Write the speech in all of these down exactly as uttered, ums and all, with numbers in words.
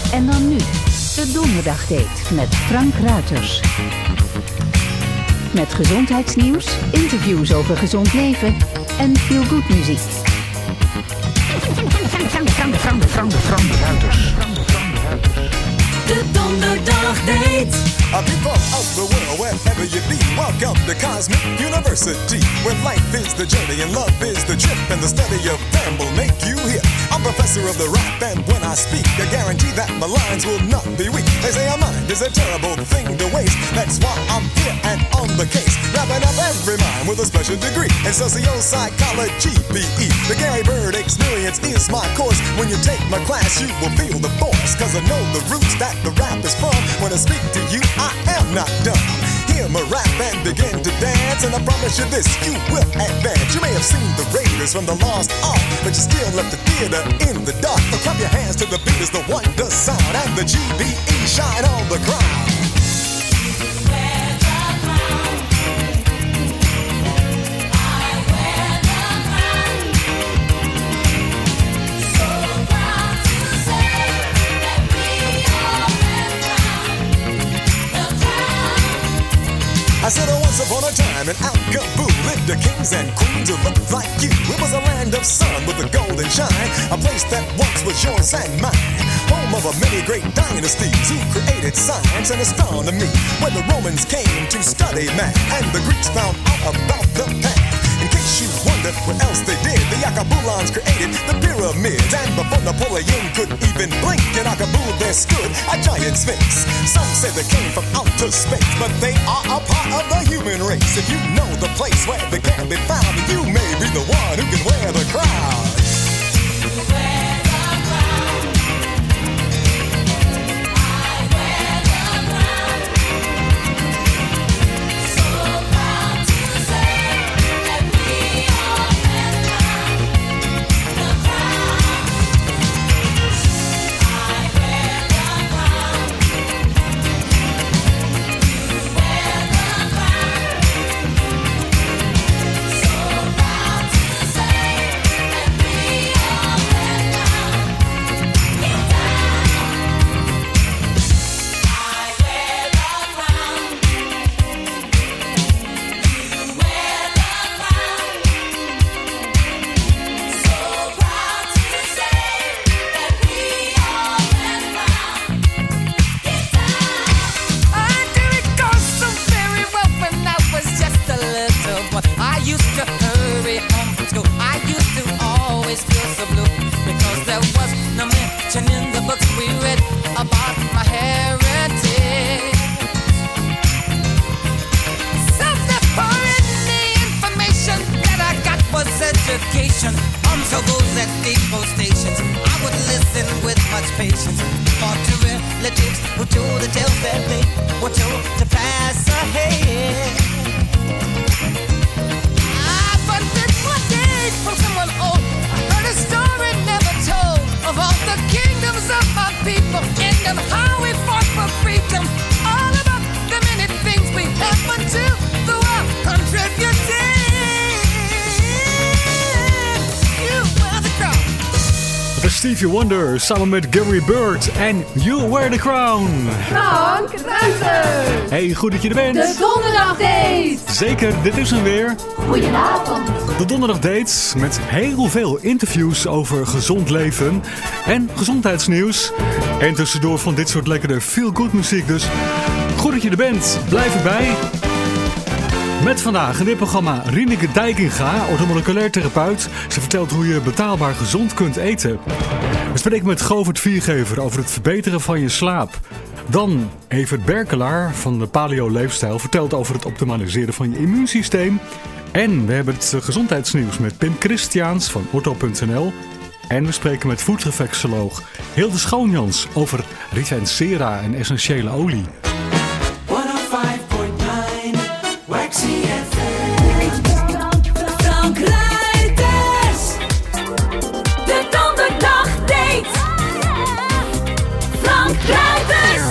En dan nu, de Donderdagdate met Frank Ruiters. Met gezondheidsnieuws, interviews over gezond leven en feel good muziek. Frank, Frank, Frank, Frank Ruiters. De Donderdagdate. A people of the world, wherever you be, welcome to Cosmic University, where life is the journey and love is the trip, and the study of them will make you hip. I'm professor of the rap, and when I speak, I guarantee that my lines will not be weak. They say a mind is a terrible thing to waste. That's why I'm here and on the case, wrapping up every mind with a special degree in socio-psychology, P E. The Gary Bird experience is my course. When you take my class, you will feel the force, cause I know the roots that the rap is from. When I speak to you, I am not dumb. Hear my rap and begin to dance, and I promise you this, you will advance. You may have seen the Raiders from the Lost Ark, but you still left the theater in the dark. So clap your hands to the beat as the wonder sound, and the G B E shine on the crowd. I said oh, once upon a time in Al-Kaboo lived the kings and queens who looked like you. It was a land of sun with a golden shine, a place that once was yours and mine, home of a many great dynasties who created science and astronomy, where the Romans came to study math and the Greeks found out about the past. In case you wonder what else they did, the Akabulans created the pyramids, and before Napoleon could even blink, in Akabu there stood a giant sphinx. Some say they came from outer space, but they are a part of the human race. If you know the place where they can be found, you may be the one who can wear the crown. Stevie Wonder samen met Gary Bird en You Wear the Crown. Frank Ruiters. Hey, goed dat je er bent. De Donderdagdate. Zeker, dit is hem weer. Goedenavond. De Donderdagdate met heel veel interviews over gezond leven en gezondheidsnieuws. En tussendoor van dit soort lekkere feel-good muziek. Dus goed dat je er bent. Blijf erbij. Met vandaag in dit programma Rieneke Dijkinga, orthomoleculair therapeut. Ze vertelt hoe je betaalbaar gezond kunt eten. We spreken met Govert Viergever over het verbeteren van je slaap. Dan Evert Berkelaar van de Paleo Leefstijl vertelt over het optimaliseren van je immuunsysteem. En we hebben het gezondheidsnieuws met Pim Christiaans van ortho punt n l. En we spreken met voedselreflexoloog Hilde Schoonjans over Ritensera en essentiële olie. honderdvijf komma negen Waxy F M. Frank Ruiters. De Donderdagdate. Frank Ruiters.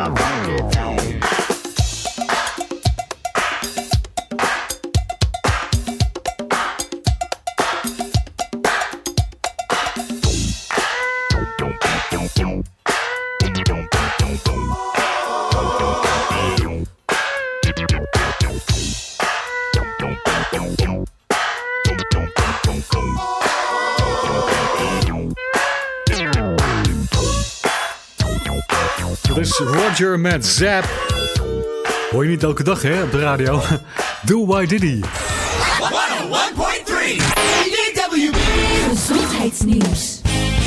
Dus Roger met Zap. Hoor je niet elke dag, hè, op de radio. Do Why Diddy. honderdéén komma drie D W B Gezondheidsnieuws.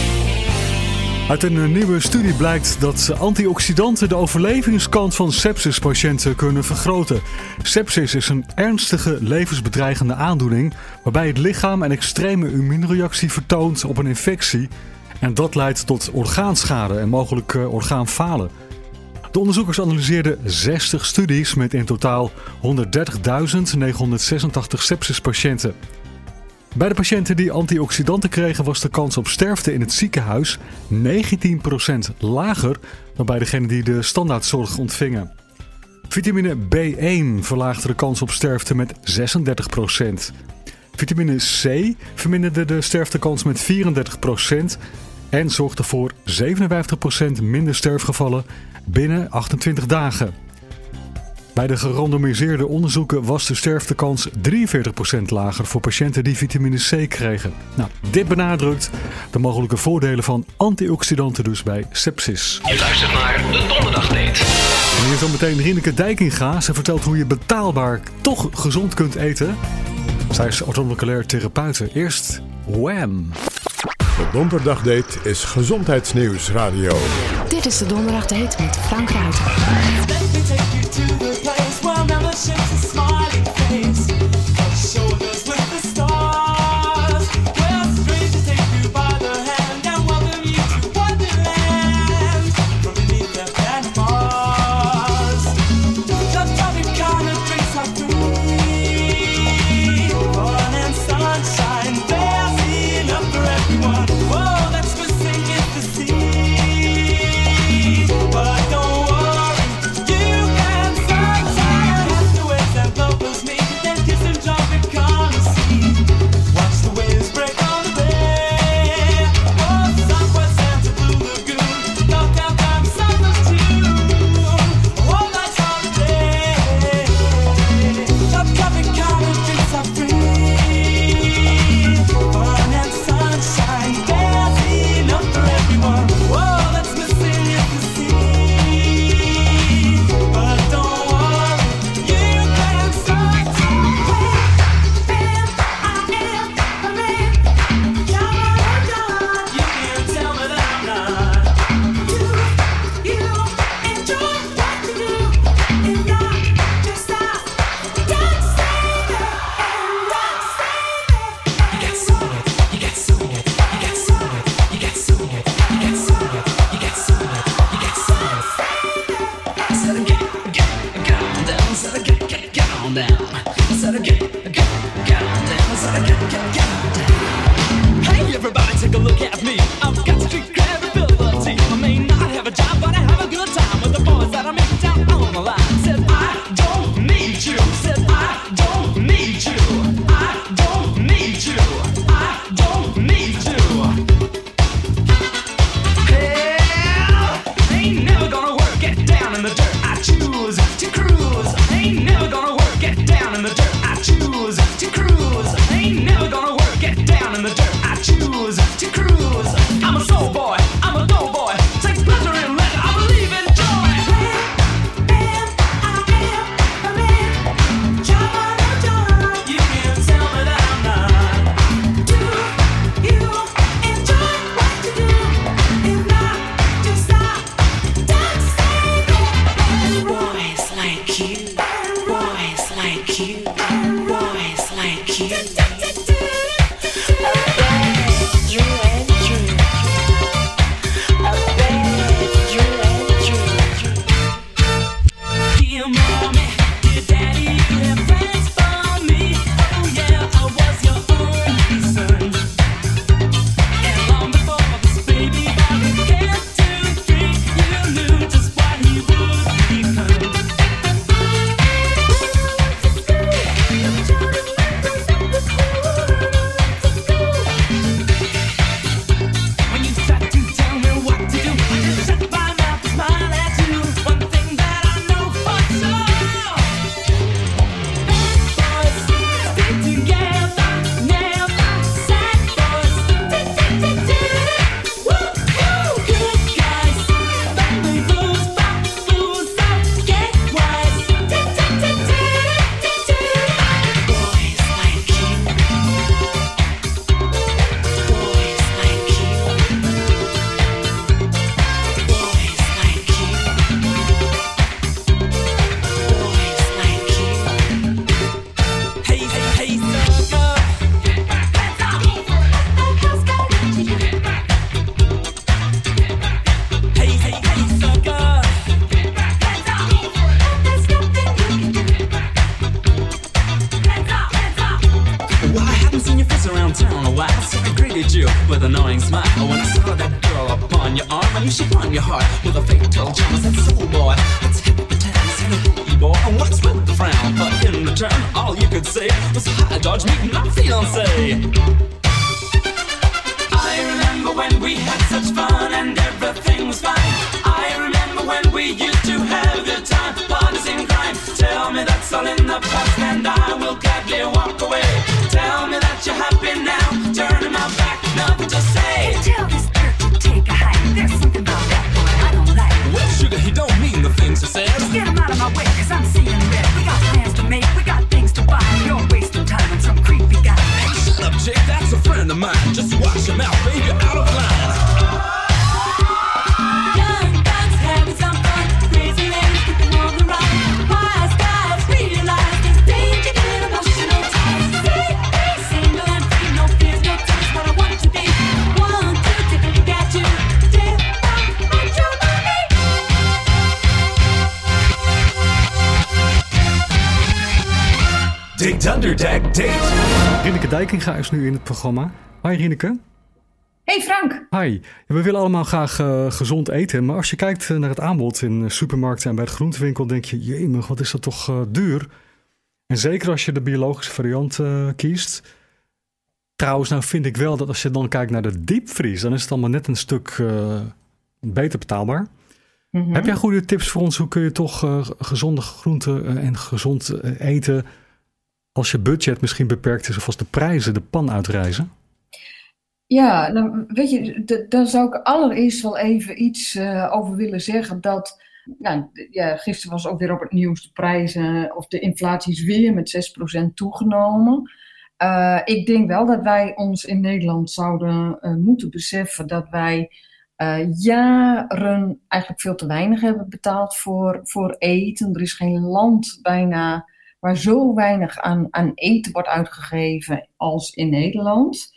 Uit een nieuwe studie blijkt dat antioxidanten de overlevingskans van sepsispatiënten kunnen vergroten. Sepsis is een ernstige levensbedreigende aandoening waarbij het lichaam een extreme immuunreactie vertoont op een infectie. En dat leidt tot orgaanschade en mogelijk uh, orgaanfalen. De onderzoekers analyseerden zestig studies met in totaal honderddertigduizend negenhonderdzesentachtig sepsispatiënten. Bij de patiënten die antioxidanten kregen was de kans op sterfte in het ziekenhuis negentien procent lager dan bij degenen die de standaardzorg ontvingen. Vitamine B één verlaagde de kans op sterfte met zesendertig procent. Vitamine C verminderde de sterftekans met vierendertig procent en zorgde voor zevenenvijftig procent minder sterfgevallen binnen achtentwintig dagen. Bij de gerandomiseerde onderzoeken was de sterftekans drieënveertig procent lager voor patiënten die vitamine C kregen. Nou, dit benadrukt de mogelijke voordelen van antioxidanten dus bij sepsis. Je luistert naar de Donderdagdate. En hier zo meteen Rieneke Dijkinga. Ze vertelt hoe je betaalbaar toch gezond kunt eten. Zij is orthomoleculair therapeute. Eerst Wham! De Donderdagdate is gezondheidsnieuws radio. Dit is de Donderdagdate met Frank Ruiter. But don't worry, you can fly. while. So I greeted you with an annoying smile. When I saw that girl upon your arm, I knew she'd won your heart with a fatal charm. I said, soul boy, let's hit the town, see the boogie boy. And what's with the frown? But in return, all you could say was, hi, George, meet my fiancé. I remember when we had such fun and everything was fine. I remember when we used to have a good time, parties in crime. Tell me that's all in the past and I will gladly walk away. Tell me that you're happy now, turning my back, nothing to say. Tell this dirt to take a hike, there's something about that boy I don't like. Well, sugar, he don't mean the things he said. Just get him out of my way, cause I'm seeing red. We got plans to make, we got things to buy. You're wasting time on some creepy guy. Hey, shut up, chick, that's a friend of mine. Just watch him out, baby, you're out of line. Young guns having some fun, crazy ladies keeping on the run. Wise guys realize there's danger in emotional ties. See, be single and free, no fears, no tears, what I want to be. Want to take a look at you, dip out, what you need. Date Underdeck Date. Rieneke Dijkinga is nu in het programma. Hi Rieneke. Hey Frank. Hi. We willen allemaal graag uh, gezond eten. Maar als je kijkt naar het aanbod in supermarkten en bij de groentewinkel, denk je, jemig, wat is dat toch uh, duur. En zeker als je de biologische variant uh, kiest. Trouwens, nou vind ik wel dat als je dan kijkt naar de diepvries, dan is het allemaal net een stuk uh, beter betaalbaar. Mm-hmm. Heb jij goede tips voor ons? Hoe kun je toch uh, gezonde groenten uh, en gezond uh, eten als je budget misschien beperkt is of als de prijzen de pan uitreizen? Ja, nou, weet je, d- daar zou ik allereerst wel even iets uh, over willen zeggen. Dat, nou, ja, gisteren was ook weer op het nieuws de prijzen, of de inflatie is weer met zes procent toegenomen. Uh, ik denk wel dat wij ons in Nederland zouden uh, moeten beseffen dat wij uh, jaren eigenlijk veel te weinig hebben betaald voor, voor eten. Er is geen land bijna waar zo weinig aan, aan eten wordt uitgegeven als in Nederland.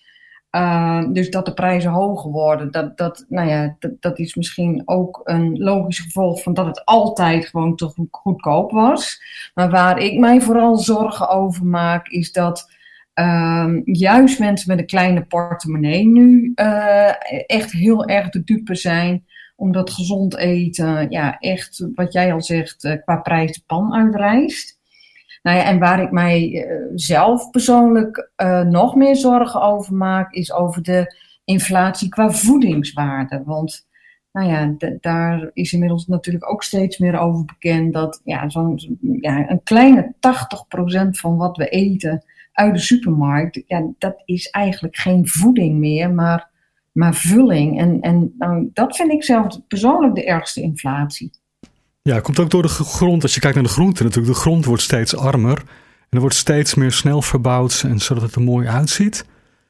Uh, dus dat de prijzen hoger worden, dat, dat, nou ja, dat, dat is misschien ook een logisch gevolg van dat het altijd gewoon te goed, goedkoop was. Maar waar ik mij vooral zorgen over maak, is dat uh, juist mensen met een kleine portemonnee nu uh, echt heel erg de dupe zijn. Omdat gezond eten, ja, echt, wat jij al zegt, uh, qua prijs de pan uitrijst. Nou ja, en waar ik mij uh, zelf persoonlijk uh, nog meer zorgen over maak, is over de inflatie qua voedingswaarde. Want nou ja, d- daar is inmiddels natuurlijk ook steeds meer over bekend dat ja, zo'n, ja, een kleine tachtig procent van wat we eten uit de supermarkt, ja, dat is eigenlijk geen voeding meer, maar, maar vulling. En, en nou, dat vind ik zelf persoonlijk de ergste inflatie. Ja, het komt ook door de grond. Als je kijkt naar de groenten natuurlijk, de grond wordt steeds armer. En er wordt steeds meer snel verbouwd, en zodat het er mooi uitziet.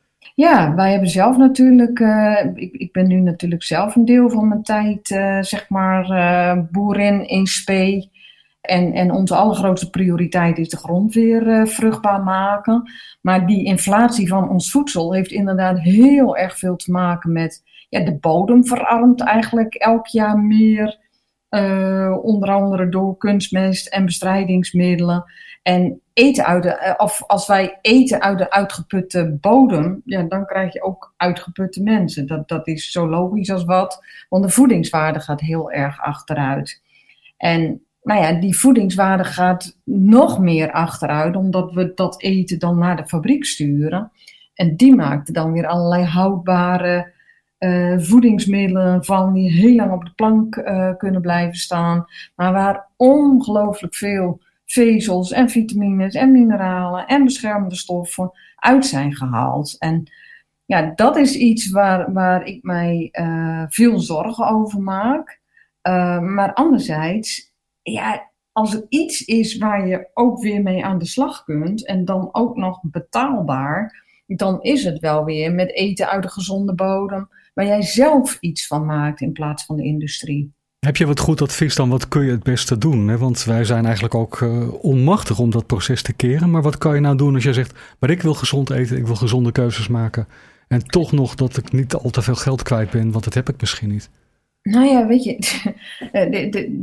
Ja, wij hebben zelf natuurlijk, uh, ik, ik ben nu natuurlijk zelf een deel van mijn tijd, uh, zeg maar, uh, boerin in spee. En, en onze allergrootste prioriteit is de grond weer uh, vruchtbaar maken. Maar die inflatie van ons voedsel heeft inderdaad heel erg veel te maken met, ja, de bodem verarmt eigenlijk elk jaar meer. Uh, onder andere door kunstmest en bestrijdingsmiddelen. En eten uit de, of als wij eten uit de uitgeputte bodem, ja, dan krijg je ook uitgeputte mensen. Dat, dat is zo logisch als wat, want de voedingswaarde gaat heel erg achteruit. En nou ja, die voedingswaarde gaat nog meer achteruit, omdat we dat eten dan naar de fabriek sturen. En die maakt dan weer allerlei houdbare Uh, voedingsmiddelen van die heel lang op de plank uh, kunnen blijven staan. Maar waar ongelooflijk veel vezels en vitamines en mineralen en beschermende stoffen uit zijn gehaald. En ja, dat is iets waar, waar ik mij uh, veel zorgen over maak. Uh, maar anderzijds, ja, als er iets is waar je ook weer mee aan de slag kunt en dan ook nog betaalbaar, dan is het wel weer met eten uit de gezonde bodem, waar jij zelf iets van maakt in plaats van de industrie. Heb je wat goed advies dan? Wat kun je het beste doen? Hè? Want wij zijn eigenlijk ook uh, onmachtig om dat proces te keren. Maar wat kan je nou doen als je zegt, maar ik wil gezond eten, ik wil gezonde keuzes maken. En toch nog dat ik niet al te veel geld kwijt ben, want dat heb ik misschien niet. Nou ja, weet je,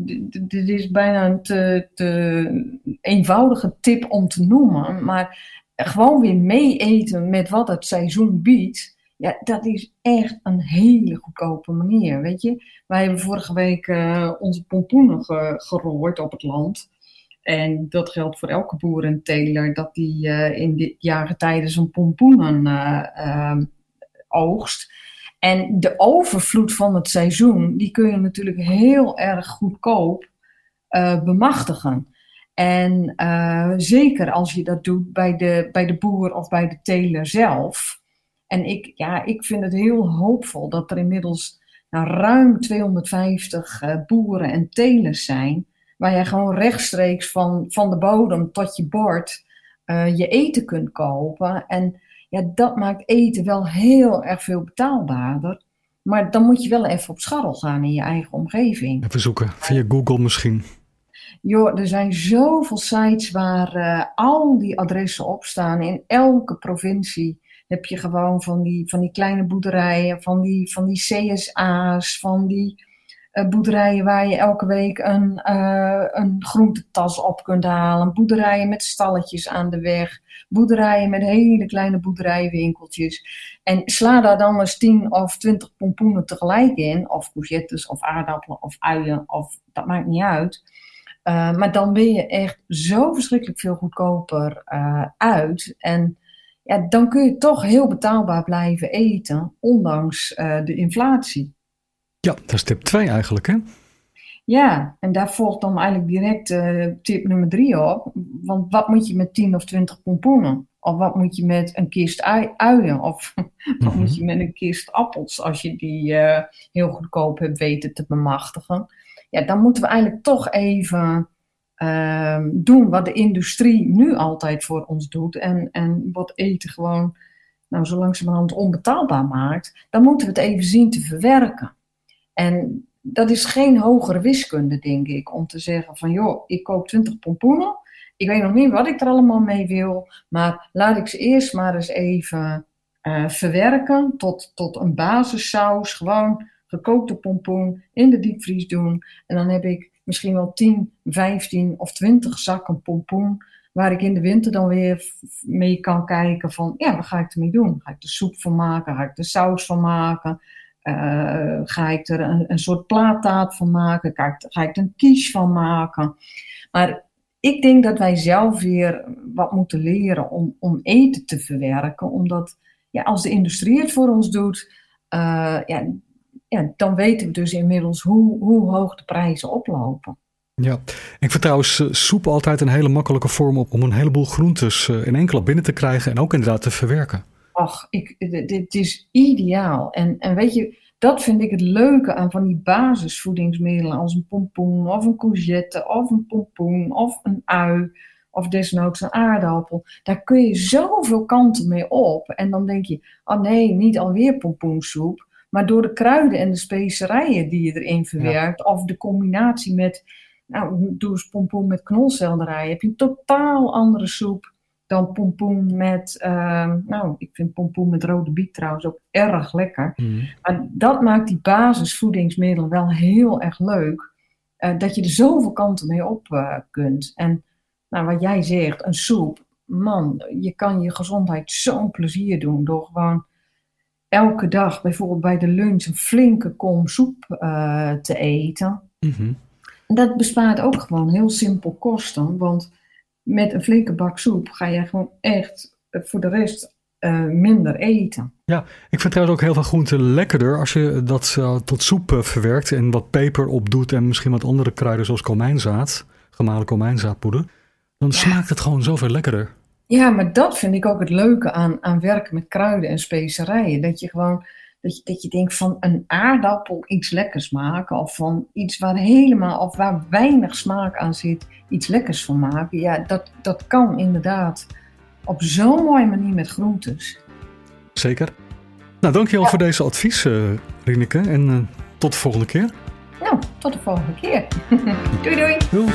dit is bijna een te, te eenvoudige tip om te noemen. Maar gewoon weer mee eten met wat het seizoen biedt. Ja, dat is echt een hele goedkope manier, weet je. Wij hebben vorige week uh, onze pompoenen ge- gerooid op het land. En dat geldt voor elke boer en teler, dat die uh, in dit jaargetijde zo'n pompoenen uh, uh, oogst. En de overvloed van het seizoen, die kun je natuurlijk heel erg goedkoop uh, bemachtigen. En uh, zeker als je dat doet bij de, bij de boer of bij de teler zelf. En ik, ja, ik vind het heel hoopvol dat er inmiddels nou, ruim tweehonderdvijftig uh, boeren en telers zijn, waar je gewoon rechtstreeks van, van de bodem tot je bord uh, je eten kunt kopen. En ja, dat maakt eten wel heel erg veel betaalbaarder. Maar dan moet je wel even op scharrel gaan in je eigen omgeving. Even zoeken, via Google misschien. Joh, er zijn zoveel sites waar uh, al die adressen op staan. In elke provincie heb je gewoon van die, van die kleine boerderijen, van die, van die C S A's, van die uh, boerderijen waar je elke week een, uh, een groentetas op kunt halen. Boerderijen met stalletjes aan de weg. Boerderijen met hele kleine boerderijwinkeltjes. En sla daar dan eens tien of twintig pompoenen tegelijk in. Of courgettes, of aardappelen, of uien, of dat maakt niet uit. Uh, maar dan ben je echt zo verschrikkelijk veel goedkoper uh, uit. En ja, dan kun je toch heel betaalbaar blijven eten, ondanks uh, de inflatie. Ja, dat is tip twee eigenlijk, hè? Ja, en daar volgt dan eigenlijk direct uh, tip nummer drie op. Want wat moet je met tien of twintig pompoenen? Of wat moet je met een kist ui- uien? Of mm-hmm. wat moet je met een kist appels als je die uh, heel goedkoop hebt weten te bemachtigen? Ja, dan moeten we eigenlijk toch even uh, doen wat de industrie nu altijd voor ons doet. En, en wat eten gewoon nou, zo langzamerhand onbetaalbaar maakt. Dan moeten we het even zien te verwerken. En dat is geen hogere wiskunde, denk ik, om te zeggen van joh, ik koop twintig pompoenen. Ik weet nog niet wat ik er allemaal mee wil, maar laat ik ze eerst maar eens even uh, verwerken tot, tot een basissaus. Gewoon gekookte pompoen in de diepvries doen. En dan heb ik misschien wel tien, vijftien of twintig zakken pompoen, waar ik in de winter dan weer mee kan kijken van ja, wat ga ik ermee doen? Ga ik er soep van maken? Ga ik er saus van maken? Uh, ga ik er een, een soort plaattaart van maken? Ga ik, ga ik er een quiche van maken? Maar ik denk dat wij zelf weer wat moeten leren om, om eten te verwerken. Omdat ja, als de industrie het voor ons doet, uh, ja, ja, dan weten we dus inmiddels hoe, hoe hoog de prijzen oplopen. Ja, ik vind trouwens uh, soep altijd een hele makkelijke vorm op om een heleboel groentes uh, in één klap binnen te krijgen en ook inderdaad te verwerken. Ach, ik, dit is ideaal. En, en weet je, dat vind ik het leuke aan van die basisvoedingsmiddelen als een pompoen of een courgette of een pompoen of een ui of desnoods een aardappel. Daar kun je zoveel kanten mee op. En dan denk je, oh nee, niet alweer pompoensoep. Maar door de kruiden en de specerijen die je erin verwerkt, ja. Of de combinatie met, nou, doe eens pompoen met knolselderij, heb je een totaal andere soep dan pompoen met, uh, nou, ik vind pompoen met rode biet trouwens ook erg lekker. Mm. Maar dat maakt die basisvoedingsmiddelen wel heel erg leuk, uh, dat je er zoveel kanten mee op uh, kunt. En nou, wat jij zegt, een soep, man, je kan je gezondheid zo'n plezier doen door gewoon elke dag bijvoorbeeld bij de lunch een flinke kom soep uh, te eten. Mm-hmm. Dat bespaart ook gewoon heel simpel kosten, want met een flinke bak soep ga je gewoon echt voor de rest uh, minder eten. Ja, ik vind trouwens ook heel veel groenten lekkerder als je dat uh, tot soep uh, verwerkt en wat peper op doet en misschien wat andere kruiden zoals komijnzaad, gemalen komijnzaadpoeder. Dan ja. Smaakt het gewoon zoveel lekkerder. Ja, maar dat vind ik ook het leuke aan, aan werken met kruiden en specerijen. Dat je gewoon, dat je, dat je denkt van een aardappel iets lekkers maken. Of van iets waar helemaal, of waar weinig smaak aan zit, iets lekkers van maken. Ja, dat, dat kan inderdaad op zo'n mooie manier met groentes. Zeker. Nou, dankjewel ja. voor deze advies, uh, Rieneke. En uh, tot de volgende keer. Nou, tot de volgende keer. Doei doei. Doei.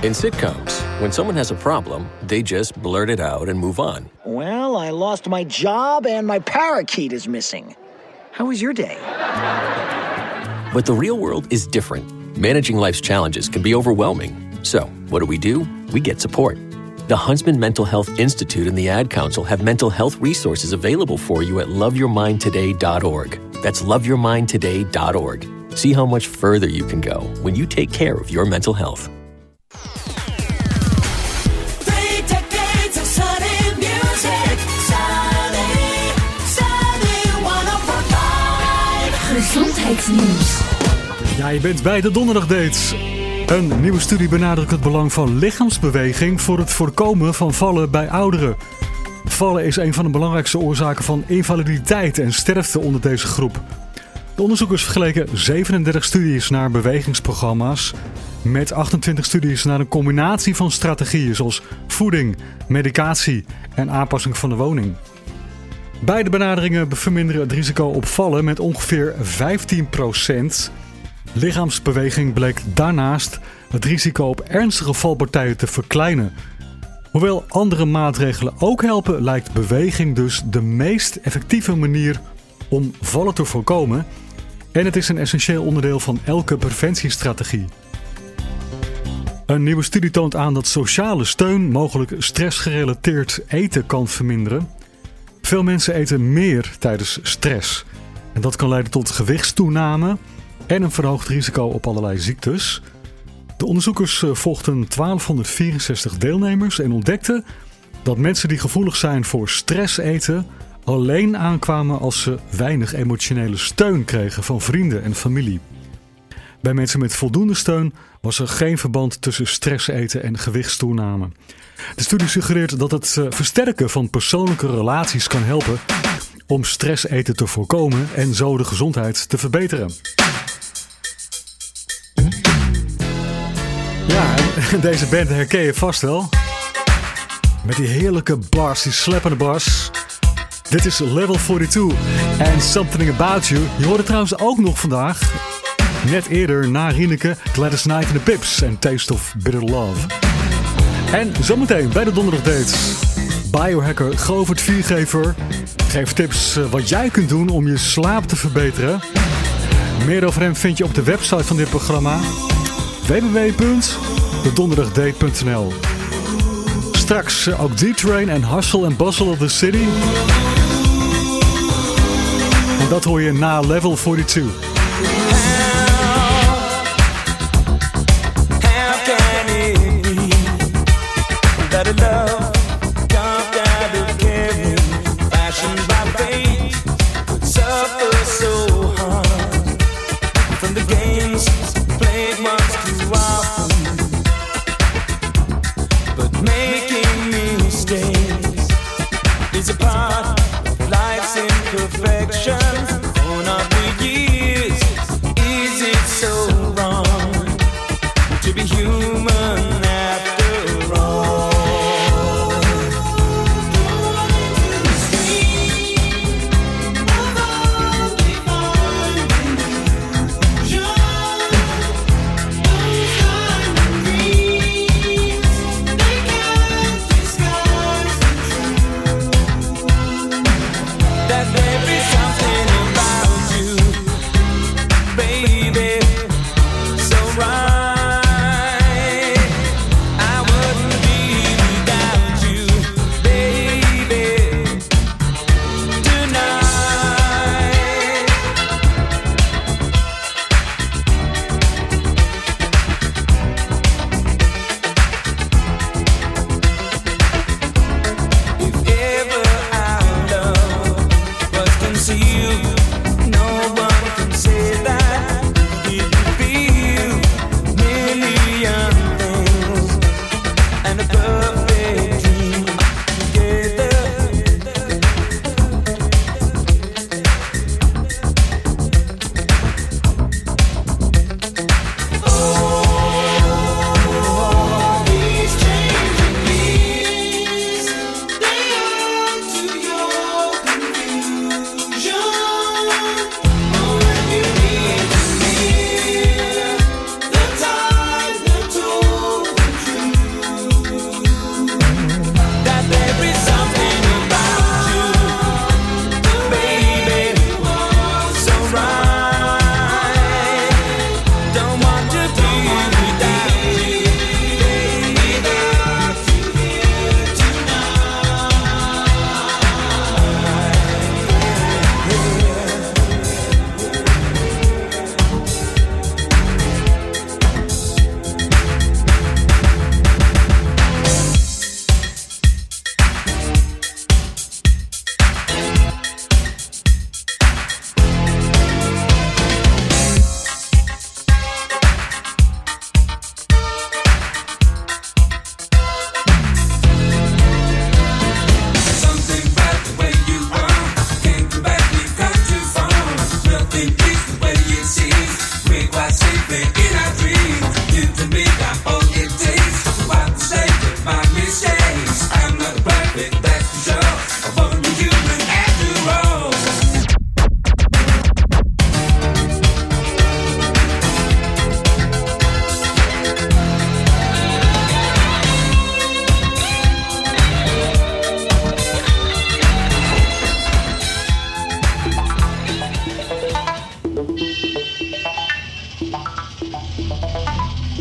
In sitcoms, when someone has a problem, they just blurt it out and move on. Well, I lost my job and my parakeet is missing. How was your day? But the real world is different. Managing life's challenges can be overwhelming. So, what do we do? We get support. The Huntsman Mental Health Institute and the Ad Council have mental health resources available for you at love your mind today dot org. That's love your mind today dot org. See how much further you can go when you take care of your mental health. Three decades of sunny music. Sunny, sunny honderd vijf. Gezondheidsnieuws. Ja, je bent bij de Donderdagdates. Een nieuwe studie benadrukt het belang van lichaamsbeweging voor het voorkomen van vallen bij ouderen. Vallen is een van de belangrijkste oorzaken van invaliditeit en sterfte onder deze groep. De onderzoekers vergeleken zevenendertig studies naar bewegingsprogramma's met achtentwintig studies naar een combinatie van strategieën zoals voeding, medicatie en aanpassing van de woning. Beide benaderingen verminderen het risico op vallen met ongeveer vijftien procent. Lichaamsbeweging bleek daarnaast het risico op ernstige valpartijen te verkleinen. Hoewel andere maatregelen ook helpen, lijkt beweging dus de meest effectieve manier om vallen te voorkomen. En het is een essentieel onderdeel van elke preventiestrategie. Een nieuwe studie toont aan dat sociale steun mogelijk stressgerelateerd eten kan verminderen. Veel mensen eten meer tijdens stress. En dat kan leiden tot gewichtstoename en een verhoogd risico op allerlei ziektes. De onderzoekers volgden twaalfhonderdvierenzestig deelnemers en ontdekten dat mensen die gevoelig zijn voor stress eten alleen aankwamen als ze weinig emotionele steun kregen van vrienden en familie. Bij mensen met voldoende steun was er geen verband tussen stress eten en gewichtstoename. De studie suggereert dat het versterken van persoonlijke relaties kan helpen om stress eten te voorkomen en zo de gezondheid te verbeteren. Ja, en deze band herken je vast wel. Met die heerlijke bars, die slappende bars. Dit is Level tweeënveertig en Something About You. Je hoorde trouwens ook nog vandaag, net eerder na Rieneke, Gladys Knight and the Pips en Taste of Bitter Love. En zometeen bij de Donderdagdates. Biohacker Govert Viergever geeft tips wat jij kunt doen om je slaap te verbeteren. Meer over hem vind je op de website van dit programma w w w punt de donderdagdate punt n l. Straks ook D-Train en Hustle and Bustle of the City. En dat hoor je na Level tweeënveertig. That a love carved out of caring, fashioned by fate, would suffer so hard from the games played much too often. But making mistakes is a part of life's imperfections. Grown up the years, is it so wrong to be human after all? You're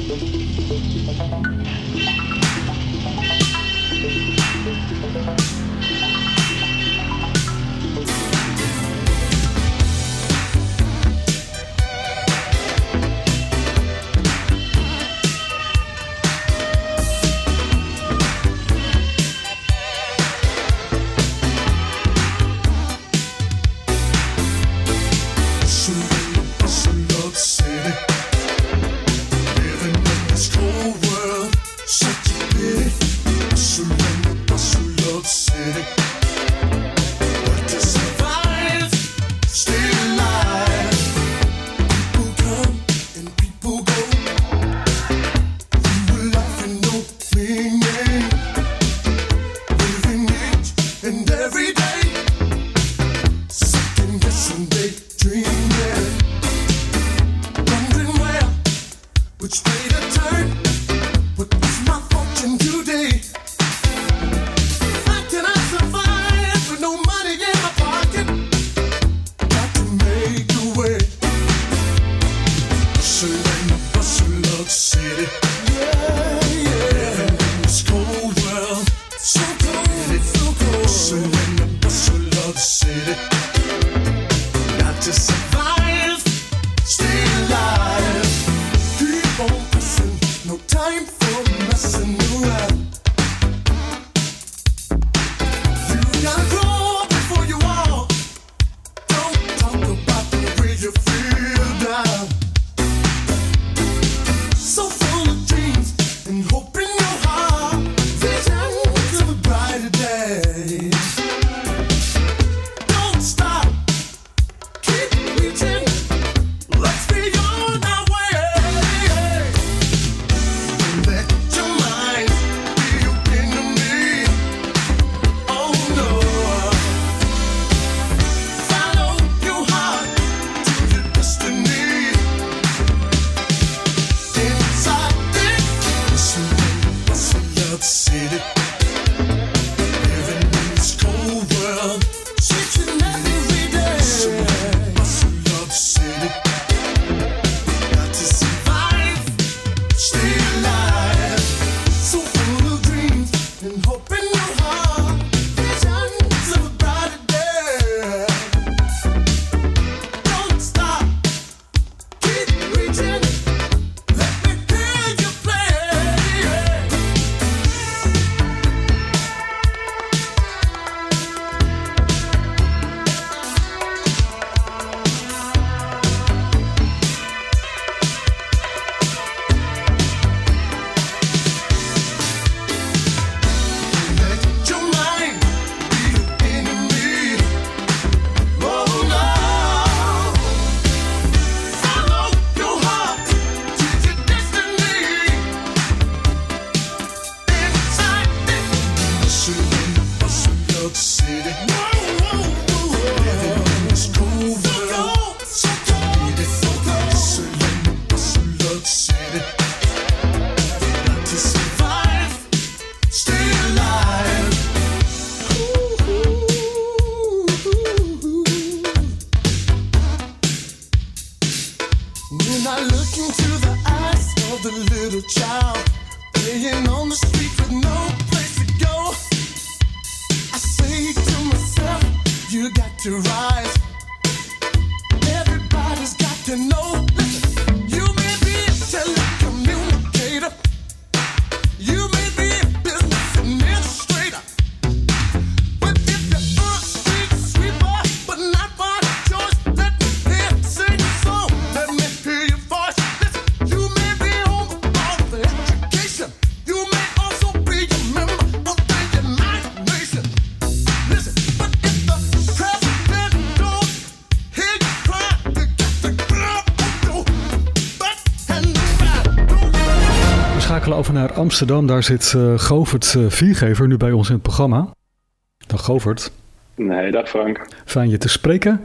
Over naar Amsterdam. Daar zit uh, Govert uh, Viergever nu bij ons in het programma. Dag Govert. Nee, dag Frank. Fijn je te spreken.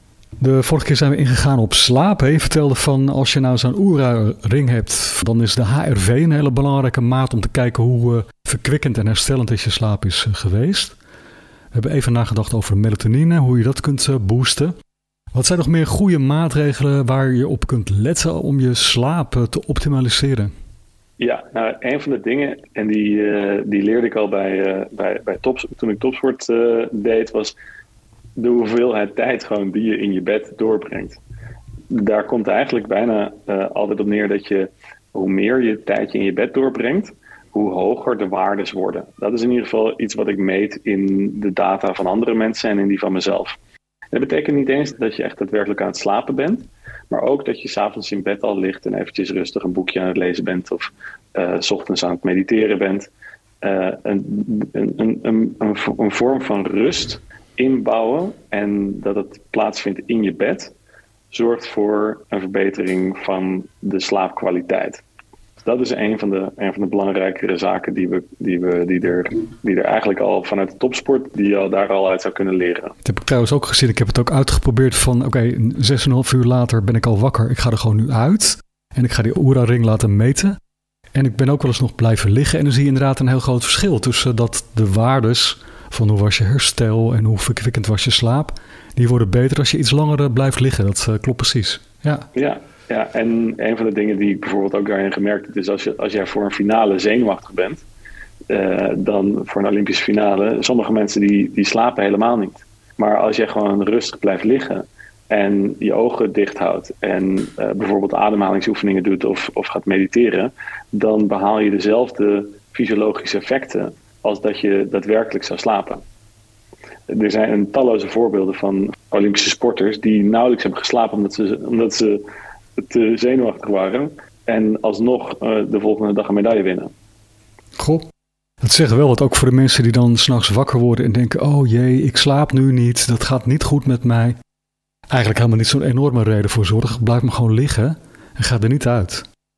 De vorige keer zijn we ingegaan op slaap. He. Je vertelde van als je nou zo'n Oura-ring hebt, dan is de H R V een hele belangrijke maat om te kijken hoe uh, verkwikkend en herstellend is je slaap is uh, geweest. We hebben even nagedacht over melatonine, hoe je dat kunt uh, boosten. Wat zijn nog meer goede maatregelen waar je op kunt letten om je slaap uh, te optimaliseren? Ja, nou, een van de dingen, en die, uh, die leerde ik al bij, uh, bij, bij tops, toen ik topsport uh, deed, was de hoeveelheid tijd gewoon die je in je bed doorbrengt. Daar komt eigenlijk bijna uh, altijd op neer dat je, hoe meer je tijd je in je bed doorbrengt, hoe hoger de waardes worden. Dat is in ieder geval iets wat ik meet in de data van andere mensen en in die van mezelf. Dat betekent niet eens dat je echt daadwerkelijk aan het slapen bent, maar ook dat je 's avonds in bed al ligt en eventjes rustig een boekje aan het lezen bent of uh, 's ochtends aan het mediteren bent. Uh, een, een, een, een, een vorm van rust inbouwen en dat het plaatsvindt in je bed, zorgt voor een verbetering van de slaapkwaliteit. Dat is een van de, een van de belangrijkere zaken die, we, die, we, die, er, die er eigenlijk al vanuit de topsport, die je al daar al uit zou kunnen leren. Dat heb ik trouwens ook gezien. Ik heb het ook uitgeprobeerd van, oké, okay, zes en een half uur later ben ik al wakker. Ik ga er gewoon nu uit en ik ga die Oura-ring laten meten. En ik ben ook wel eens nog blijven liggen. En dan zie je inderdaad een heel groot verschil tussen dat de waardes van hoe was je herstel en hoe verkwikkend was je slaap, die worden beter als je iets langer blijft liggen. Dat uh, klopt precies. Ja. Ja. Ja, en een van de dingen die ik bijvoorbeeld ook daarin gemerkt heb, is als, je, als jij voor een finale zenuwachtig bent, uh, dan voor een Olympische finale, sommige mensen die, die slapen helemaal niet. Maar als jij gewoon rustig blijft liggen en je ogen dicht houdt en uh, bijvoorbeeld ademhalingsoefeningen doet of, of gaat mediteren, dan behaal je dezelfde fysiologische effecten als dat je daadwerkelijk zou slapen. Er zijn een talloze voorbeelden van Olympische sporters die nauwelijks hebben geslapen omdat ze, omdat ze te zenuwachtig waren en alsnog uh, de volgende dag een medaille winnen. Goh, dat zegt wel wat ook voor de mensen die dan 's nachts wakker worden en denken, oh jee, ik slaap nu niet, dat gaat niet goed met mij. Eigenlijk helemaal niet zo'n enorme reden voor zorg. Blijf maar gewoon liggen en ga er niet uit.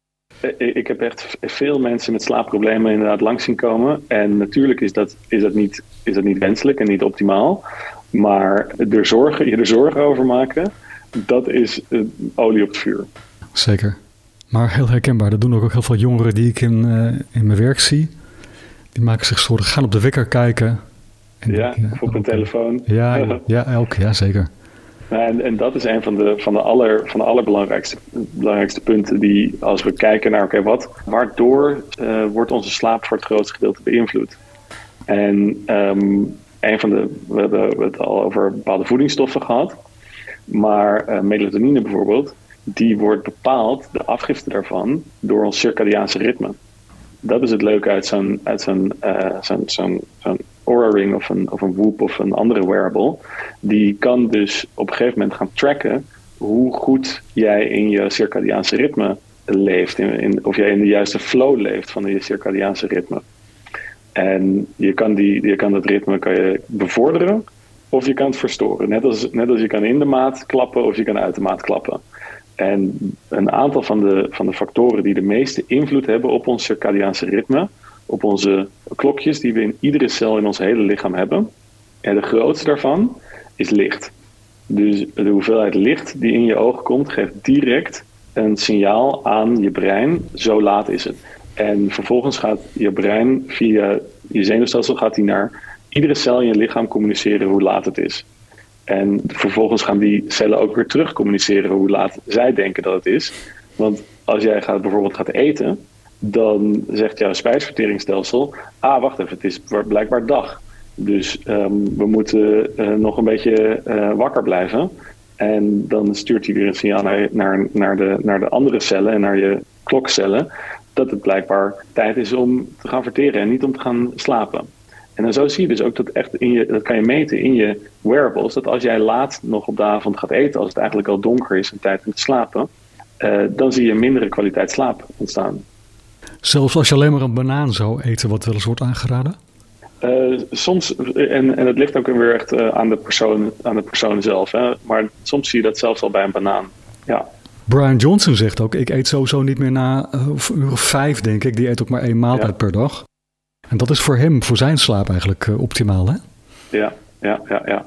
Ik heb echt veel mensen met slaapproblemen inderdaad langs zien komen. En natuurlijk is dat, is dat, niet, is dat niet wenselijk en niet optimaal. Maar er zorgen, je er zorgen over maken, dat is uh, olie op het vuur. Zeker. Maar heel herkenbaar. Dat doen ook heel veel jongeren die ik in, uh, in mijn werk zie. Die maken zich zorgen, gaan op de wekker kijken. En ja, die, uh, of op een telefoon. Ja, ja, elk, ja zeker. En, en dat is een van de, van de, aller, van de allerbelangrijkste belangrijkste punten die, als we kijken naar, oké, okay, wat, waardoor uh, wordt onze slaap voor het grootste gedeelte beïnvloed? En um, een van de, we hebben het al over bepaalde voedingsstoffen gehad, maar uh, melatonine bijvoorbeeld, die wordt bepaald, de afgifte daarvan, door ons circadiaanse ritme. Dat is het leuke uit zo'n, uit zo'n, uh, zo'n, zo'n, zo'n Oura Ring of een, of een Whoop of een andere wearable. Die kan dus op een gegeven moment gaan tracken hoe goed jij in je circadiaanse ritme leeft. In, in, of jij in de juiste flow leeft van je circadiaanse ritme. En je kan, die, je kan dat ritme kan je bevorderen of je kan het verstoren. Net als, net als je kan in de maat klappen of je kan uit de maat klappen. En een aantal van de, van de factoren die de meeste invloed hebben op ons circadiaanse ritme, op onze klokjes die we in iedere cel in ons hele lichaam hebben. En de grootste daarvan is licht. Dus de hoeveelheid licht die in je oog komt, geeft direct een signaal aan je brein, zo laat is het. En vervolgens gaat je brein via je zenuwstelsel gaat die naar iedere cel in je lichaam communiceren hoe laat het is. En vervolgens gaan die cellen ook weer terug communiceren hoe laat zij denken dat het is. Want als jij gaat, bijvoorbeeld gaat eten, dan zegt jouw spijsverteringsstelsel, ah wacht even, het is blijkbaar dag. Dus um, we moeten uh, nog een beetje uh, wakker blijven. En dan stuurt hij weer een signaal naar, naar, naar, de, naar de andere cellen en naar je klokcellen, dat het blijkbaar tijd is om te gaan verteren en niet om te gaan slapen. En dan zo zie je dus ook dat echt in je, dat kan je meten in je wearables, dat als jij laat nog op de avond gaat eten, als het eigenlijk al donker is en tijd om te slapen, uh, dan zie je een mindere kwaliteit slaap ontstaan. Zelfs als je alleen maar een banaan zou eten, wat wel eens wordt aangeraden? Uh, soms, en, en het ligt ook weer echt uh, aan de persoon, aan de persoon zelf, hè? Maar soms zie je dat zelfs al bij een banaan. Ja. Brian Johnson zegt ook, ik eet sowieso niet meer na uh, een uur of vijf, denk ik. Die eet ook maar één maaltijd ja. per dag. En dat is voor hem, voor zijn slaap eigenlijk uh, optimaal, hè? Ja, ja, ja, ja.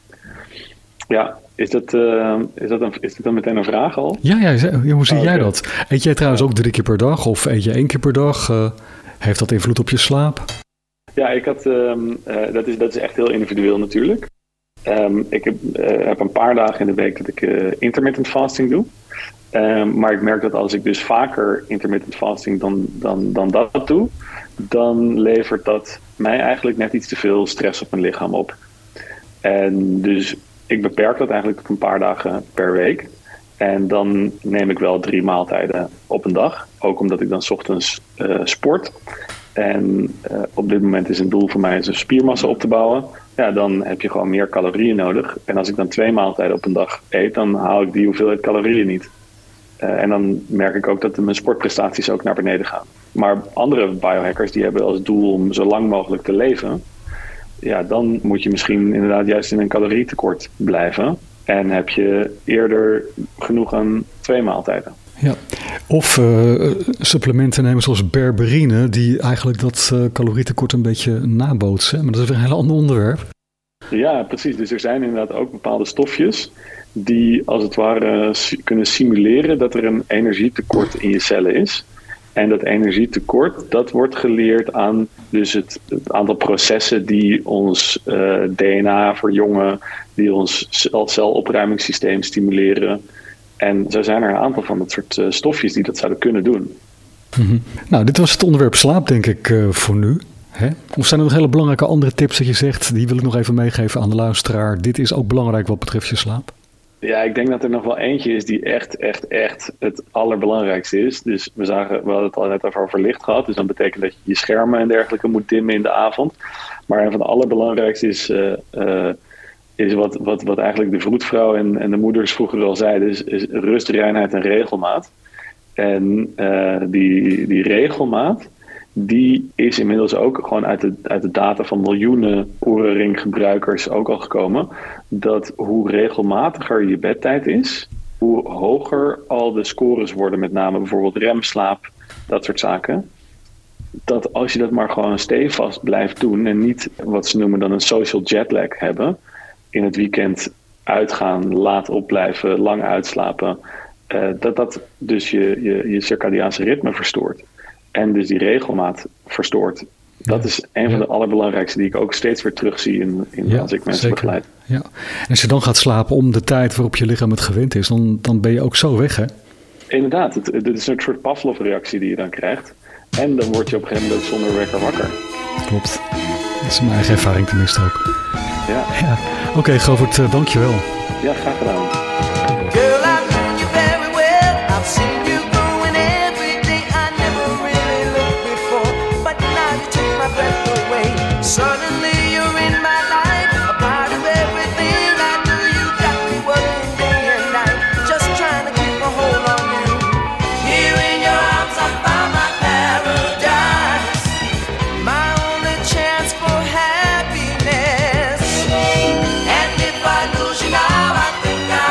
Ja, is dat, uh, is, dat een, is dit dan meteen een vraag al? Ja, ja, hoe zie oh, jij okay. dat? Eet jij trouwens ook drie keer per dag of eet je één keer per dag? Uh, heeft dat invloed op je slaap? Ja, ik had, um, uh, dat, is, dat is echt heel individueel natuurlijk. Um, ik heb, uh, heb een paar dagen in de week dat ik uh, intermittent fasting doe. Uh, maar ik merk dat als ik dus vaker intermittent fasting dan, dan, dan dat doe, dan levert dat mij eigenlijk net iets te veel stress op mijn lichaam op. En dus ik beperk dat eigenlijk tot een paar dagen per week. En dan neem ik wel drie maaltijden op een dag. Ook omdat ik dan 's ochtends uh, sport. En uh, op dit moment is een doel voor mij is spiermassa op te bouwen. Ja, dan heb je gewoon meer calorieën nodig. En als ik dan twee maaltijden op een dag eet, dan haal ik die hoeveelheid calorieën niet. Uh, en dan merk ik ook dat mijn sportprestaties ook naar beneden gaan. Maar andere biohackers die hebben als doel om zo lang mogelijk te leven. Ja, dan moet je misschien inderdaad juist in een calorietekort blijven. En heb je eerder genoeg aan twee maaltijden. Ja, of uh, supplementen nemen zoals berberine, die eigenlijk dat uh, calorietekort een beetje nabootsen. Maar dat is weer een heel ander onderwerp. Ja, precies. Dus er zijn inderdaad ook bepaalde stofjes die als het ware kunnen simuleren dat er een energietekort in je cellen is. En dat energietekort, dat wordt geleerd aan dus het, het aantal processen die ons uh, D N A verjongen, die ons cel- celopruimingssysteem stimuleren. En zo zijn er een aantal van dat soort uh, stofjes die dat zouden kunnen doen. Mm-hmm. Nou, dit was het onderwerp slaap, denk ik, uh, voor nu. Hè? Of zijn er nog hele belangrijke andere tips dat je zegt, die wil ik nog even meegeven aan de luisteraar. Dit is ook belangrijk wat betreft je slaap. Ja, ik denk dat er nog wel eentje is die echt, echt, echt het allerbelangrijkste is. Dus we zagen, we hadden het al net over licht gehad. Dus dat betekent dat je je schermen en dergelijke moet dimmen in de avond. Maar een van de allerbelangrijkste is, uh, uh, is wat, wat, wat eigenlijk de vroedvrouw en, en de moeders vroeger al zeiden. Is, is rust, reinheid en regelmaat. En uh, die, die regelmaat, die is inmiddels ook gewoon uit de, uit de data van miljoenen Oura Ring gebruikers ook al gekomen. Dat hoe regelmatiger je bedtijd is, hoe hoger al de scores worden, met name bijvoorbeeld remslaap, dat soort zaken. Dat als je dat maar gewoon stevast blijft doen en niet wat ze noemen dan een social jetlag hebben, in het weekend uitgaan, laat opblijven, lang uitslapen, uh, dat dat dus je, je, je circadiaanse ritme verstoort. En dus die regelmaat verstoort. Dat is een van de allerbelangrijkste die ik ook steeds weer terugzie in, in ja, als ik mensen zeker. begeleid. Ja. En als je dan gaat slapen om de tijd waarop je lichaam het gewend is, dan, dan ben je ook zo weg, hè? Inderdaad, het, het is een soort Pavlov-reactie die je dan krijgt. En dan word je op een gegeven moment ook zonder wekker wakker. Klopt. Dat is mijn eigen ervaring tenminste ook. Ja. ja. Oké, okay, Govert, uh, dank je wel. Ja, graag gedaan. Girl, I know you very well. I've seen you growing every day. I never really looked before, but now you take my breath away. Suddenly you're in my life, a part of everything I do. You got me working day and night, just trying to keep a hold on you. Here in your arms I found my paradise, my only chance for happiness. And if I lose you now, I think I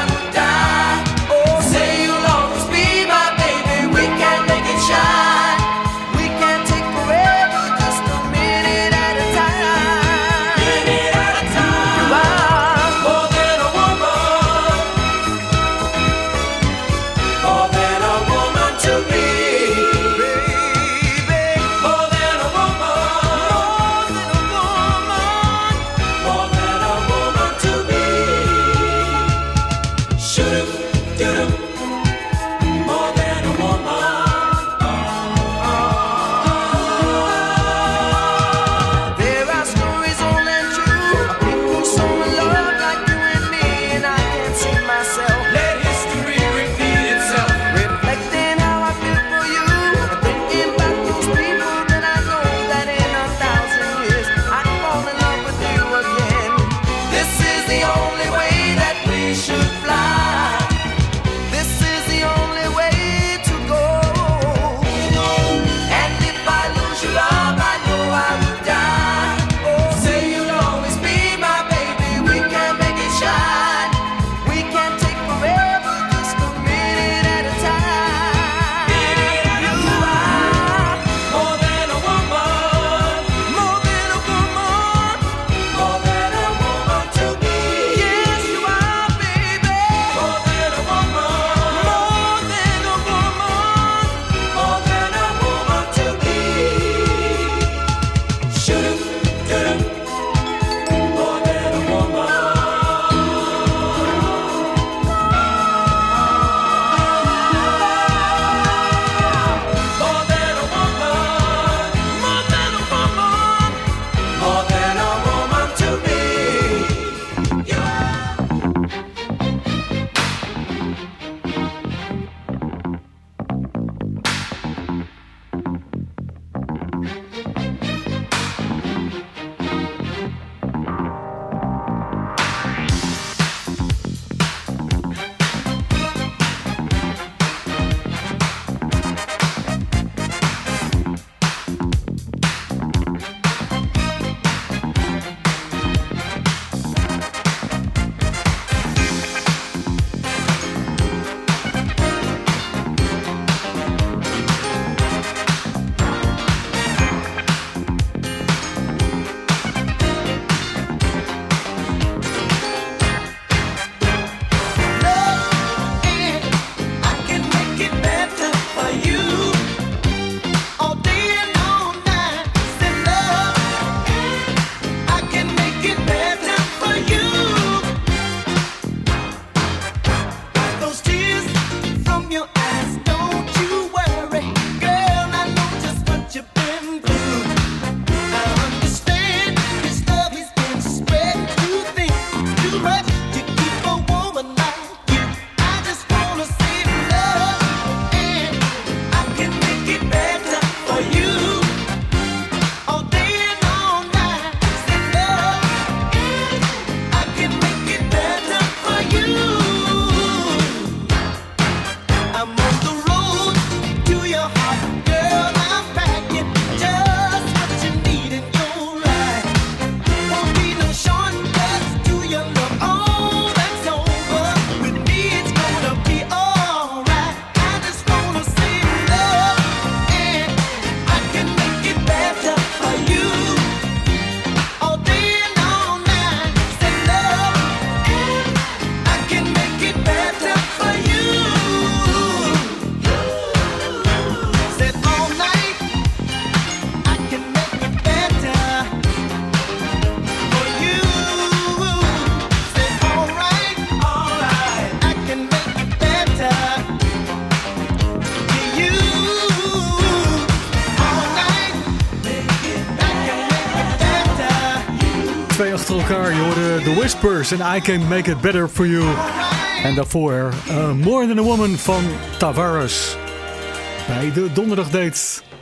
achter elkaar. Je hoorde The Whispers en I Can Make It Better For You. En daarvoor uh, More Than A Woman van Tavares. Bij de donderdagdate.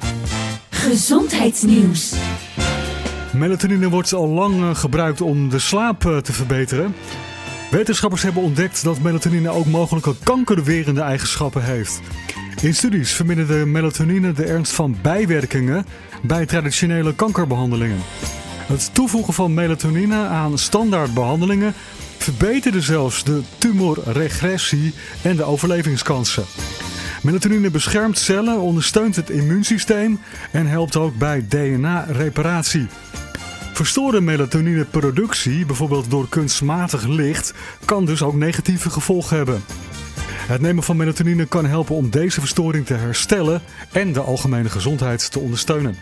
Gezondheidsnieuws. Melatonine wordt al lang gebruikt om de slaap te verbeteren. Wetenschappers hebben ontdekt dat melatonine ook mogelijke kankerwerende eigenschappen heeft. In studies verminderde melatonine de ernst van bijwerkingen bij traditionele kankerbehandelingen. Het toevoegen van melatonine aan standaardbehandelingen verbeterde zelfs de tumorregressie en de overlevingskansen. Melatonine beschermt cellen, ondersteunt het immuunsysteem en helpt ook bij D N A-reparatie. Verstoorde melatonineproductie, bijvoorbeeld door kunstmatig licht, kan dus ook negatieve gevolgen hebben. Het nemen van melatonine kan helpen om deze verstoring te herstellen en de algemene gezondheid te ondersteunen.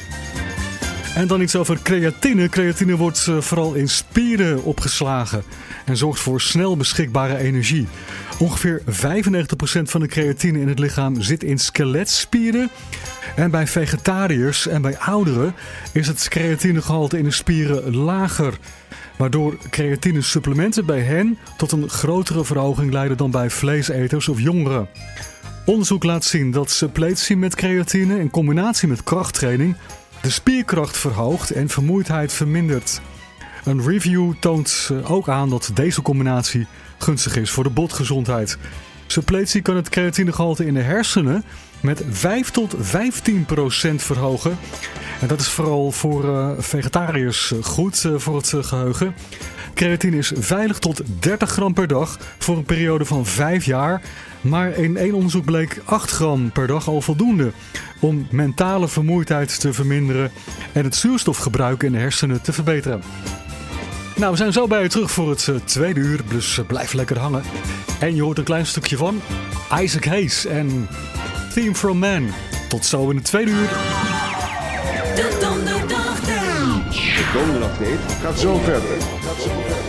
En dan iets over creatine. Creatine wordt vooral in spieren opgeslagen en zorgt voor snel beschikbare energie. Ongeveer vijfennegentig procent van de creatine in het lichaam zit in skeletspieren. En bij vegetariërs en bij ouderen is het creatinegehalte in de spieren lager. Waardoor creatinesupplementen bij hen tot een grotere verhoging leiden dan bij vleeseters of jongeren. Onderzoek laat zien dat suppletie met creatine in combinatie met krachttraining de spierkracht verhoogt en vermoeidheid vermindert. Een review toont ook aan dat deze combinatie gunstig is voor de botgezondheid. Suppletie kan het creatinegehalte in de hersenen met vijf tot vijftien procent verhogen. En dat is vooral voor uh, vegetariërs goed uh, voor het uh, geheugen. Creatine is veilig tot dertig gram per dag voor een periode van vijf jaar. Maar in één onderzoek bleek acht gram per dag al voldoende om mentale vermoeidheid te verminderen en het zuurstofgebruik in de hersenen te verbeteren. Nou, we zijn zo bij je terug voor het uh, tweede uur, dus uh, blijf lekker hangen. En je hoort een klein stukje van Isaac Hayes en Theme from Man. Tot zo in het tweede uur. De donderdagdate. De donderdagdate gaat zo verder. Gaat zo verder.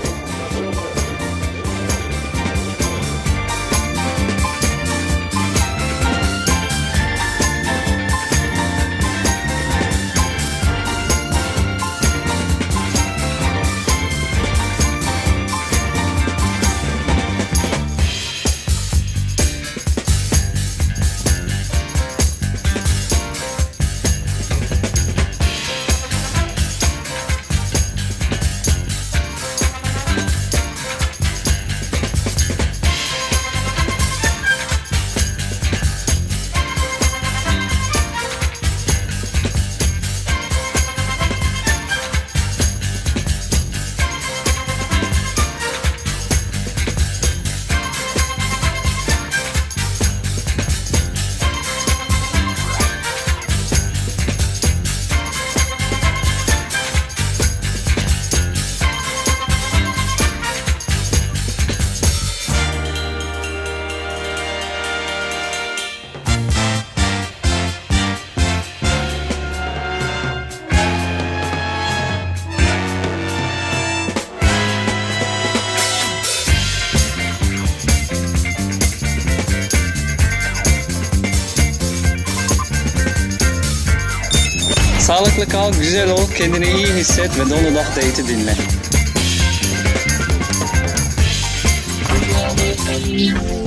Sağlıklı kal, güzel ol, kendini iyi hisset ve donderdagdate'i dinle.